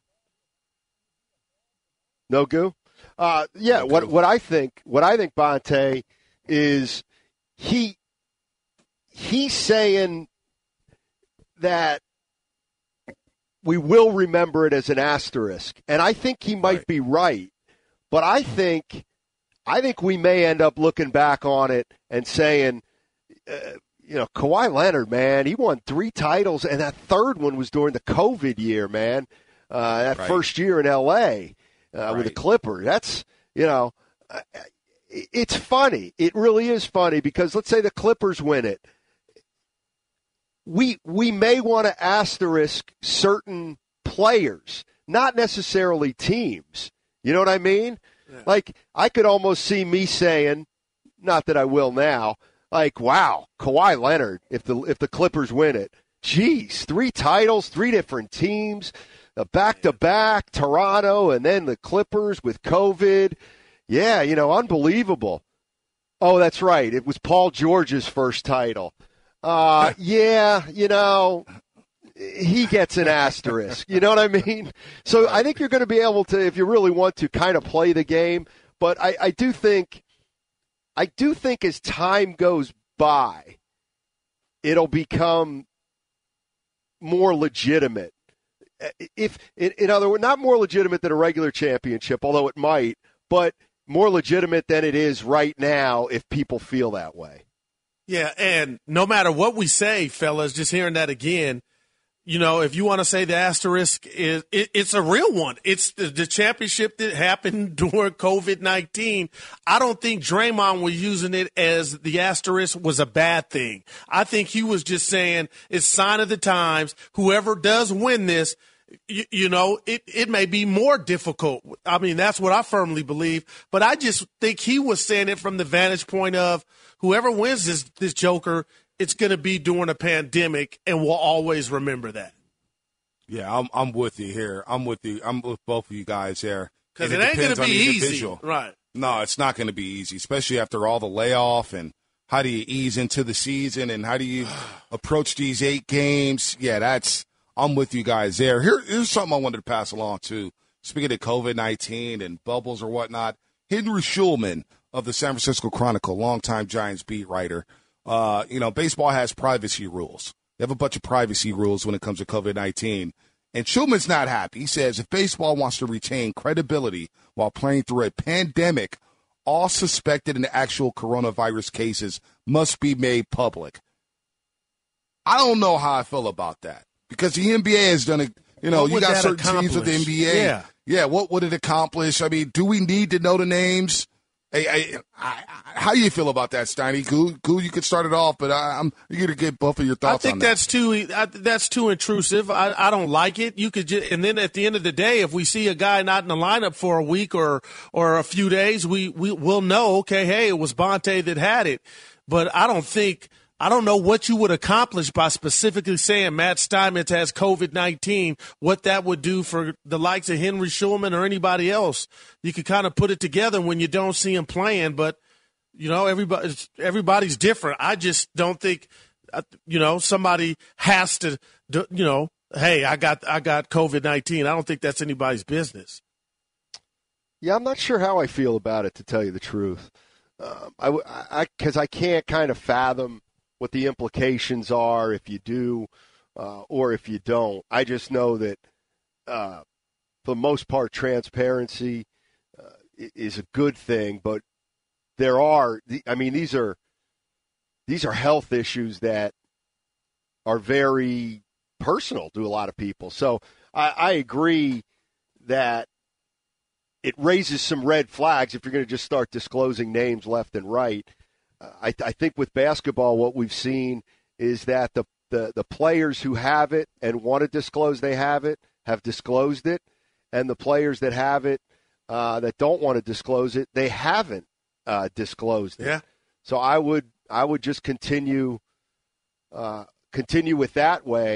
No Goo? Uh, yeah, no what what I think what I think, Bonte, is he he's saying that we will remember it as an asterisk. And I think he might right. be right. But I think I think we may end up looking back on it and saying, uh, you know, Kawhi Leonard, man, he won three titles, and that third one was during the COVID year, man, uh, that
right.
first year in L A uh,
right.
with the Clippers. That's, you know, uh, it's funny. It really is funny because let's say the Clippers win it. We we may want to asterisk certain players, not necessarily teams. You know what I mean? Yeah. Like, I could almost see me saying, not that I will now, like, wow, Kawhi Leonard, if the if the Clippers win it, geez, three titles, three different teams, a back-to-back, Toronto, and then the Clippers with COVID. Yeah, you know, unbelievable. Oh, that's right. It was Paul George's first title. Uh, yeah, you know, he gets an asterisk. You know what I mean? So I think you're going to be able to, if you really want to, kind of play the game. But I, I do think, I do think as time goes by, it'll become more legitimate. If, in, in other words, not more legitimate than a regular championship, although it might, but more legitimate than it is right now if people feel that way.
Yeah, and no matter what we say, fellas, just hearing that again, you know, if you want to say the asterisk is, it, it's a real one. It's the, the championship that happened during COVID nineteen. I don't think Draymond was using it as the asterisk was a bad thing. I think he was just saying it's sign of the times. Whoever does win this, you, you know, it, it may be more difficult. I mean, that's what I firmly believe. But I just think he was saying it from the vantage point of, whoever wins this this Joker, it's going to be during a pandemic, and we'll always remember that.
Yeah, I'm I'm with you here. I'm with you. I'm with both of you guys there.
Because it, it ain't going to be easy. Right.
No, it's not going to be easy, especially after all the layoff and how do you ease into the season and how do you approach these eight games. Yeah, that's – I'm with you guys there. Here, here's something I wanted to pass along, too. Speaking of COVID nineteen and bubbles or whatnot, Henry Schulman of the San Francisco Chronicle, longtime Giants beat writer. Uh, you know, baseball has privacy rules. They have a bunch of privacy rules when it comes to COVID nineteen. And Schulman's not happy. He says if baseball wants to retain credibility while playing through a pandemic, all suspected and actual coronavirus cases must be made public. I don't know how I feel about that because the N B A has done it. You know, you got certain teams with the N B A.
Yeah.
yeah, what would it accomplish? I mean, do we need to know the names? Hey, I, I, how do you feel about that, Steiny? Goo, Goo, you could start it off, but I, I'm you going to get both of your thoughts on that.
I think that's too I, that's too intrusive. I, I don't like it. You could just, and then at the end of the day, if we see a guy not in the lineup for a week or or a few days, we we will know. Okay, hey, it was Bonte that had it. But I don't think. I don't know what you would accomplish by specifically saying Matt Steinmetz has COVID nineteen, what that would do for the likes of Henry Schulman or anybody else. You could kind of put it together when you don't see him playing, but, you know, everybody, everybody's different. I just don't think, you know, somebody has to, you know, hey, I got I got COVID nineteen. I don't think that's anybody's business.
Yeah, I'm not sure how I feel about it, to tell you the truth. Um, I, because I, I can't kind of fathom what the implications are if you do uh, or if you don't. I just know that, uh, for the most part, transparency uh, is a good thing. But there are, I mean, these are these are health issues that are very personal to a lot of people. So I, I agree that it raises some red flags if you're going to just start disclosing names left and right. I, I think with basketball, what we've seen is that the, the, the players who have it and want to disclose they have it have disclosed it, and the players that have it uh, that don't want to disclose it, they haven't uh, disclosed it.
Yeah.
So I would I would just continue uh, continue with that way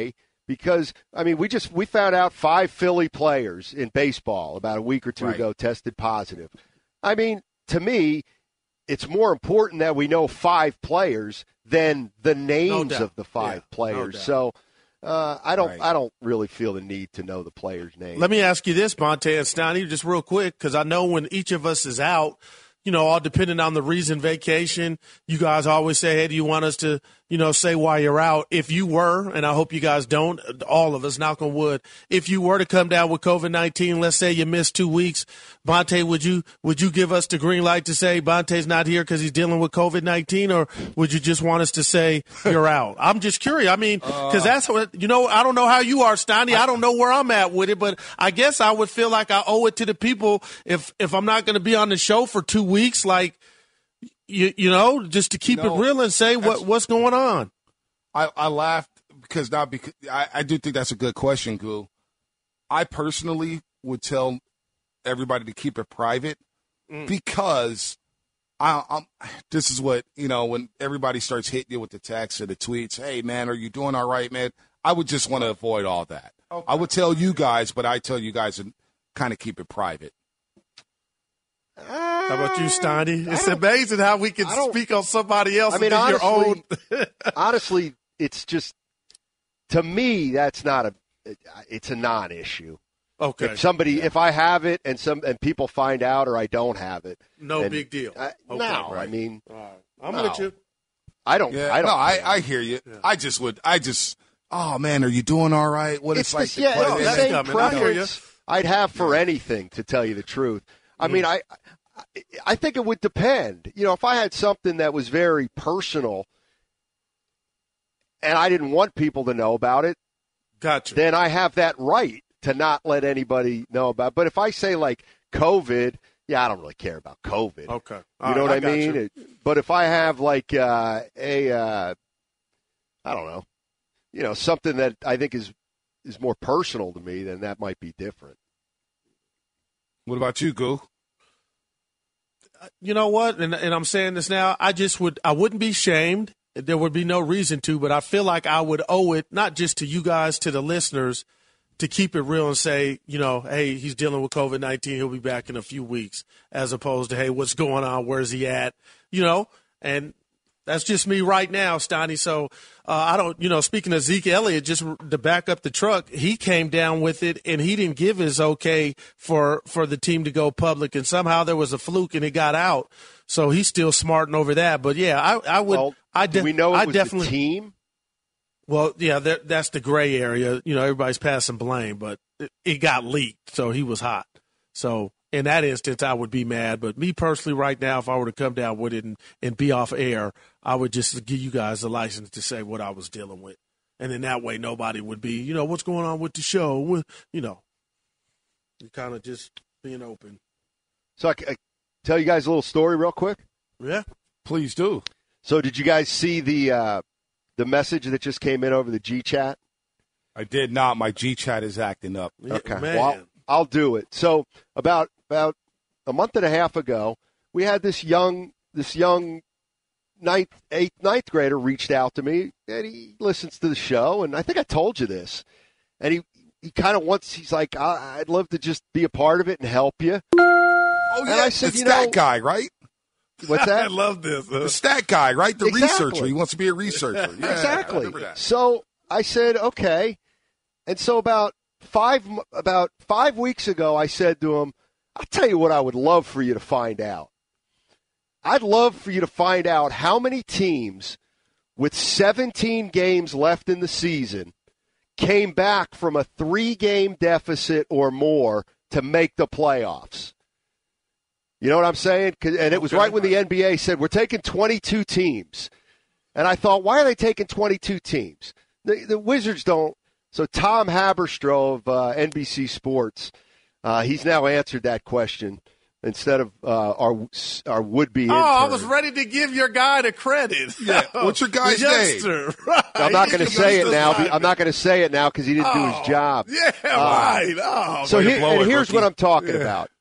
Because, I mean, we just we found out five Philly players in baseball about a week or two
Right.
ago tested positive. I mean, to me, it's more important that we know five players than the names
doubt.
of the five
Yeah, no
players.
doubt.
so uh, I don't
Right.
I don't really feel the need to know the players' names.
Let me ask you this, Bonta and Stoney, just real quick, because I know when each of us is out, you know, all depending on the reason, vacation, you guys always say, hey, do you want us to, you know, say why you're out? If you were, and I hope you guys don't, all of us, knock on wood, if you were to come down with COVID nineteen, let's say you missed two weeks, Bonta, would you would you give us the green light to say Bonta's not here because he's dealing with COVID nineteen, or would you just want us to say you're out? I'm just curious. I mean, because that's what, you know, I don't know how you are, Stoney. I don't know where I'm at with it, but I guess I would feel like I owe it to the people if if I'm not going to be on the show for two weeks, like, you you know, just to keep
You know,
it real and say what what's going on.
I, I laughed because now because I, I do think that's a good question, Goo. I personally would tell everybody to keep it private
Mm.
because I, I'm. This is what you know when everybody starts hitting you with the texts or the tweets. Hey, man, are you doing all right, man? I would just want to avoid all that.
Okay.
I would tell you guys, but I tell you guys to kind of keep it private.
How about you, Stoney? It's amazing how we can speak on somebody else
I mean,
and then
honestly,
your own.
honestly, it's just to me that's not a. It's a non-issue.
Okay.
If somebody, if I have it and some and people find out, or I don't have it,
No
then
big deal.
I,
Okay.
no, I
Right.
mean,
I'm
no.
with you.
I don't.
Yeah,
I don't.
no, I, I hear you. I just would. I just. Oh man, are you doing all right? What
it's
it's, like?
the,
to
yeah,
play
it's the
this?
same
coming. I hear you.
preference I'd have for anything, to tell you the truth. I
Mm.
mean, I, I, I think it would depend. You know, if I had something that was very personal, and I didn't want people to know about it,
gotcha.
Then I have that right to not let anybody know about it. But if I say like COVID, yeah, I don't really care about COVID.
Okay.
You
All
know
right,
what I,
got
mean?
you.
It- but if I have like uh, a, uh, I don't know, you know, something that I think is is more personal to me, then that might be different.
What about you, Goo?
You know what? And, and I'm saying this now. I just would. I wouldn't be shamed. There would be no reason to. But I feel like I would owe it not just to you guys, to the listeners, to keep it real and say, you know, hey, he's dealing with COVID nineteen. He'll be back in a few weeks, as opposed to, hey, what's going on? Where's he at? You know, and that's just me right now, Stoney. So uh, I don't, you know, speaking of Zeke Elliott, just to back up the truck, he came down with it and he didn't give his okay for, for the team to go public. And somehow there was a fluke and it got out. So he's still smarting over that. But yeah, I, I would,
Well,
I de-
do we know it
I
was
definitely,
the team?
Well, yeah, that, that's the gray area. You know, everybody's passing blame, but it, it got leaked. So he was hot. So in that instance, I would be mad. But me personally, right now, if I were to come down with it and, and be off air, I would just give you guys the license to say what I was dealing with. And then that way, nobody would be, you know, what's going on with the show? Well, you know, you kind of just being open.
So I, I tell you guys a little story real quick.
Yeah,
please do.
So did you guys see the uh, the message that just came in over the G chat?
I did not. My G chat is acting up.
Okay, well, I'll, I'll do it. So about about a month and a half ago, we had this young this young ninth, eighth, ninth grader reached out to me, and he listens to the show, and I think I told you this, and he he kind of wants. He's like, I, I'd love to just be a part of it and help you.
Oh
And
yeah,
I said,
it's
you
that
know-
guy, right?
What's that?
I love this. The stat guy, right? The
Exactly.
researcher. He wants to be a researcher. Yeah, I
exactly.
remember that.
So I said, okay. And so about five about five weeks ago, I said to him, I'll tell you what I would love for you to find out. I'd love for you to find out how many teams with seventeen games left in the season came back from a three-game deficit or more to make the playoffs. You know what I'm saying? 'Cause- And it was right when the N B A said, we're taking twenty-two teams. And I thought, why are they taking twenty-two teams? The, the Wizards don't. So Tom Haberstroh of uh, N B C Sports, uh, he's now answered that question instead of uh, our our would-be
Oh, I
intern.
was ready to give your guy the credit.
Yeah. What's your guy's
The youngster.
name?
Right.
I'm not going to say it now.
Right.
I'm not going to say it now because he didn't do his job.
Yeah,
Uh,
right. Oh,
So
way to
here,
blow
and
it,
here's
rookie.
what I'm talking
Yeah.
about.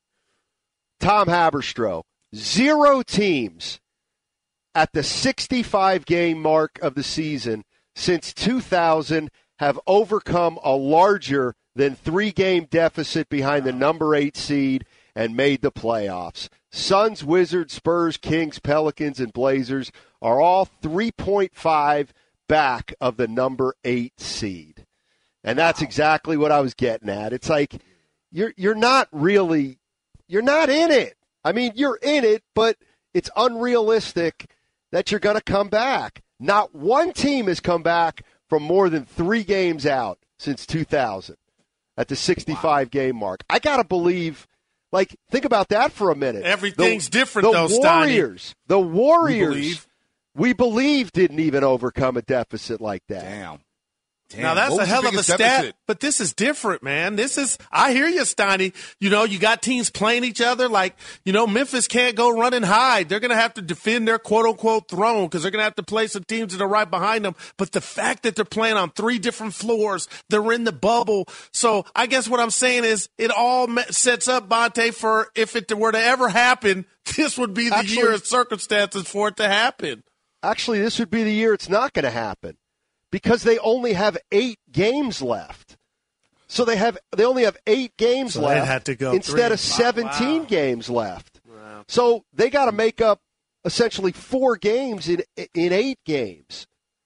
Tom Haberstroh, zero teams at the sixty-five game mark of the season since two thousand have overcome a larger than three-game deficit behind the number eight seed and made the playoffs. Suns, Wizards, Spurs, Kings, Pelicans, and Blazers are all three point five back of the number eight seed. And that's exactly what I was getting at. It's like you're you're not really you're not in it. I mean, you're in it, but it's unrealistic that you're going to come back. Not one team has come back from more than three games out since two thousand at the sixty-five game mark. I got to believe, like, think about that for a minute.
Everything's
the,
different,
the
though,
Warriors,
Steiny.
The Warriors,
we believe.
we believe, didn't even overcome a deficit like that.
Damn. Damn.
Now, that's
What
a
was
hell
the
of a
biggest
stat,
deficit?
but this is different, man. This is, I hear you, Steiny. You know, you got teams playing each other like, you know, Memphis can't go run and hide. They're going to have to defend their quote-unquote throne because they're going to have to play some teams that are right behind them. But the fact that they're playing on three different floors, they're in the bubble. So I guess what I'm saying is it all sets up, Bonte, for if it were to ever happen, this would be the
Actually,
year of circumstances for it to happen.
Actually, this would be the year it's not going to happen. Because they only have eight games left, so they have they only have eight games
so
left
had to go
instead
three.
of seventeen
wow.
games left.
Wow.
So they got to make up essentially four games in in eight games.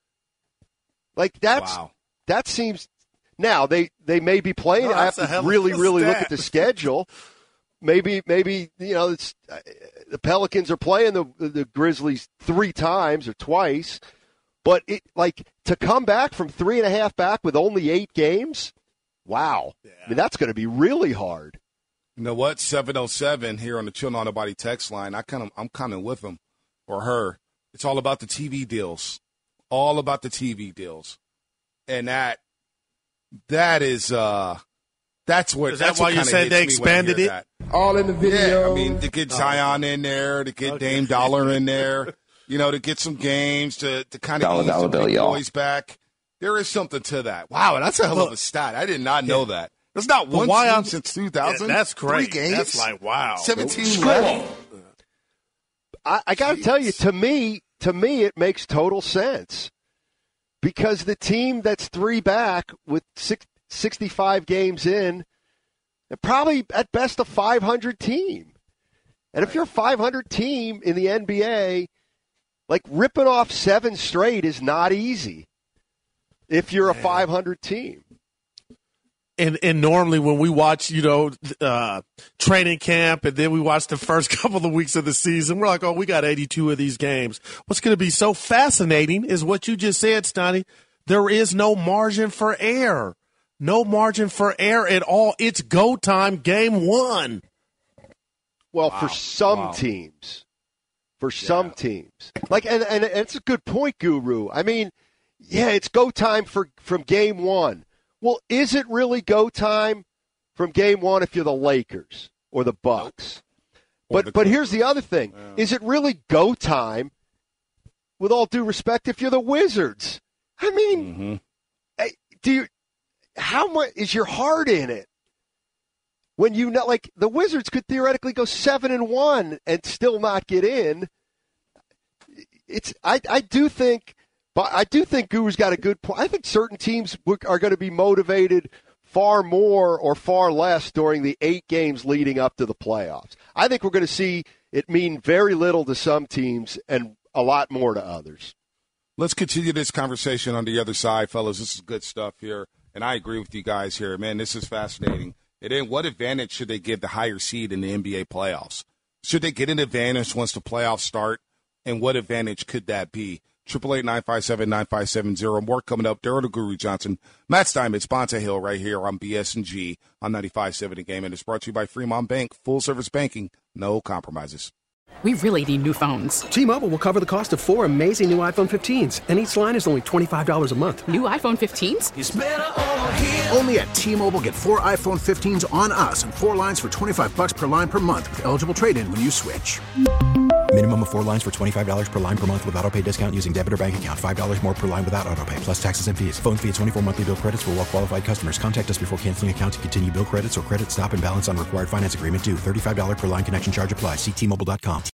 Like that's
wow.
that seems now they, they may be playing.
No,
I have
that's a
to
hell
really
of a
really look
stat.
at the schedule. Maybe maybe you know it's, uh, the Pelicans are playing the the Grizzlies three times or twice. But it like to come back from three and a half back with only eight games, wow!
Yeah.
I mean that's going to be really hard.
You know what? seven oh seven here on the Chill On Nobody text line. I kind of I'm kind of with him or her. It's all about the T V deals, all about the T V deals, and that that is uh that's what.
Is that
that's
why
what
you
kinda
said they
hits me when I
expanded
hear
it?
that.
All in the video.
Yeah, I mean to get Zion in there, to get
Okay.
Dame Dollar in there. You know, to get some games, to, to kind of
Dollar,
ease
dollar
the
bill,
big
y'all.
boys back. There is something to that. Wow, that's a hell of a stat. I did not know that. There's not
But
one
why
team
I'm-
since two thousand.
Yeah, that's great.
Three games.
That's like, wow.
seventeen left.
I, I got to tell you, to me, to me, it makes total sense because the team that's three back with six, sixty-five games in, they're probably at best a five hundred team. And if you're a five hundred team in the N B A, like ripping off seven straight is not easy if you're a five hundred team.
And and normally when we watch, you know, uh, training camp and then we watch the first couple of weeks of the season, we're like, oh, we got eighty-two of these games. What's going to be so fascinating is what you just said, Stoney. There is no margin for error. No margin for error at all. It's go time, game one.
Well,
Wow.
for some
Wow.
teams. For some teams. Like, and, and it's a good point, Guru. I mean, yeah, it's go time for from game one. Well, is it really go time from game one if you're the Lakers or the Bucks?
Or
But
the
but here's the other thing.
Yeah.
Is it really go time, with all due respect, if you're the Wizards? I mean,
Mm-hmm.
eh, do you, how much is your heart in it? When you know, like the Wizards could theoretically go seven and one and still not get in. It's I, I do think, but I do think Guru's got a good point. I think certain teams are going to be motivated far more or far less during the eight games leading up to the playoffs. I think we're going to see it mean very little to some teams and a lot more to others.
Let's continue this conversation on the other side, fellas. This is good stuff here, and I agree with you guys here. Man, this is fascinating. And then what advantage should they give the higher seed in the N B A playoffs? Should they get an advantage once the playoffs start? And what advantage could that be? triple eight nine five seven nine five seven zero. More coming up. Daryl the Guru Johnson, Matt Steinmetz, Bonte Hill right here on B S and G on ninety-five point seven The Game. And it's brought to you by Fremont Bank. Full service banking. No compromises.
We really need new phones.
T-Mobile will cover the cost of four amazing new iPhone fifteens, and each line is only twenty-five dollars a month.
New iPhone fifteens?
It's better over here. Only at T-Mobile, get four iPhone fifteens on us and four lines for twenty-five bucks per line per month with eligible trade-in when you switch.
Minimum of four lines for twenty-five dollars per line per month with autopay discount using debit or bank account. five dollars more per line without autopay, plus taxes and fees. Phone fee at twenty-four monthly bill credits for well-qualified customers. Contact us before canceling account to continue bill credits or credit stop and balance on required finance agreement due. thirty-five dollars per line connection charge applies. See T Mobile dot com.